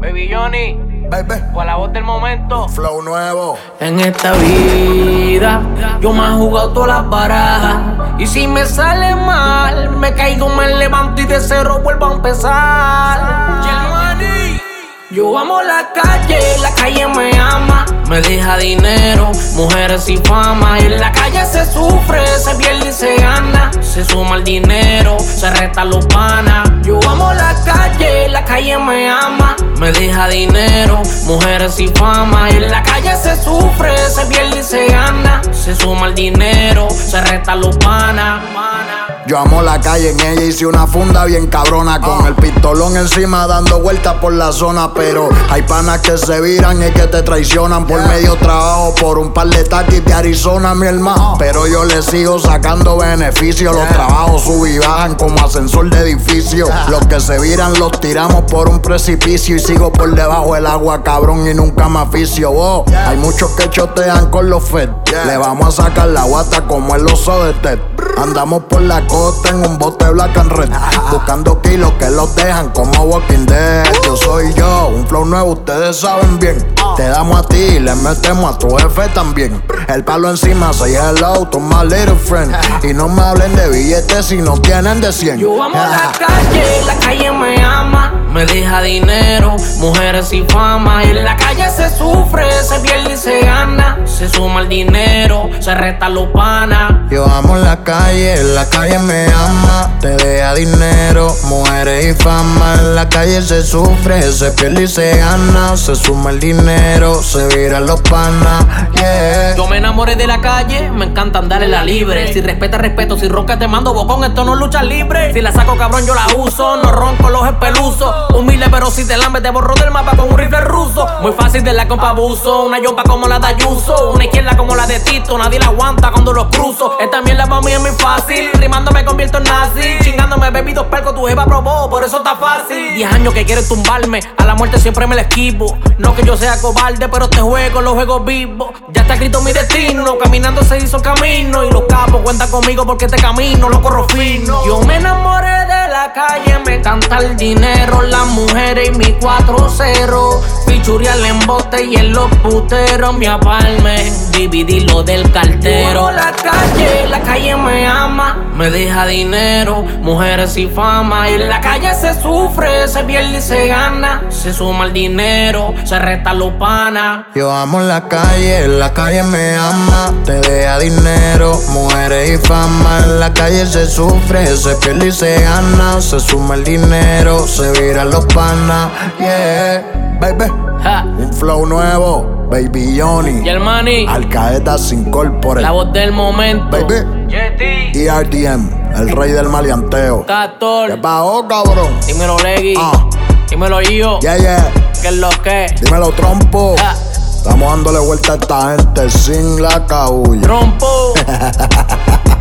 Baby Johnny, baby, con la voz del momento. flow nuevo. En esta vida yo me he jugado todas las barajas. Y si me sale mal, me caigo, me levanto y de cero vuelvo a empezar. Yo amo la calle me ama. Me deja dinero, mujeres y fama. Y en la calle se sufre, se pierde y se gana. Se suma el dinero, se resta los panas. Yo amo la calle me ama. Me deja dinero, mujeres y fama. Y en la calle se sufre, se pierde y se gana. Se suma el dinero, se resta los panas. Yo amo la calle, en ella hice una funda bien cabrona. Con el pistolón encima dando vueltas por la zona. Pero hay panas que se viran y que te traicionan. Por medio trabajo, por un par de taquis de Arizona, mi hermano. Pero yo le sigo sacando beneficios. Los trabajos suben y bajan como ascensor de edificio. Los que se viran los tiramos por un precipicio. Y sigo por debajo del agua, cabrón, y nunca me aficio. Hay muchos que chotean con los Fed. Le vamos a sacar la guata como el oso de Ted. Andamos por la costa en un bote black and red, buscando kilos que los dejan como Walking Dead. Yo soy yo, un flow nuevo, ustedes saben bien. Te damos a ti, le metemos a tu jefe también. El palo encima, say hello to my little friend. Y no me hablen de billetes si no tienen de 100. Yo amo la calle me ama. Me deja dinero, mujeres y fama. Y en la calle se sufre, se pierde y se gana. Se suma el dinero, se resta los panas. Yo amo la calle me ama. Te deja dinero, mujeres y fama. En la calle se sufre, se pierde y se gana. Se suma el dinero, se viran los panas, yeah. Yo me enamoré de la calle, me encanta andar en la libre. Si respeta, respeto, si ronca te mando bocón, esto no es lucha libre. Si la saco cabrón yo la uso, no ronco los espeluzos. Humilde pero si te lambes te borro del mapa con un rifle ruso. Muy fácil de la compa abuso, una yopa como la de Ayuso. Una izquierda como la de Tito, nadie la aguanta cuando los cruzo. Esta mierda para mí es muy fácil, rimando me convierto en nazi. Chingándome bebí 2 percos, tu jeva probó, por eso está fácil. 10 años que quieres tumbarme, a la muerte siempre me la esquivo. No que yo sea cobarde, pero este juego lo juego vivo. Ya está escrito mi destino, caminando se hizo camino. Y los capos cuentan conmigo porque este camino lo corro fino. Yo me enamoré de la calle, me encanta el dinero, las mujeres y mi 4-0. Fichurial en bote y en los puteros me apalme, dividí lo del cartero. La calle me ama. Me deja dinero, mujeres y fama. Y en la calle se sufre, se pierde y se gana. Se suma el dinero, se resta los panas. Yo amo la calle me ama. Te deja dinero, mujeres y fama. En la calle se sufre, se pierde y se gana. Se suma el dinero, se viran los panas, yeah. Baby, un flow nuevo, Baby Johnny. Y el Manny, Alcaeta sin corpore. la voz del momento. Baby, Yeti, ERDM, el rey del maleanteo. Castor, ¿Qué pasó, cabrón? dímelo Leggy, dímelo yo. Yeah. ¿Qué es lo que? Dímelo, trompo. Estamos dándole vuelta a esta gente sin la cabulla. Trompo.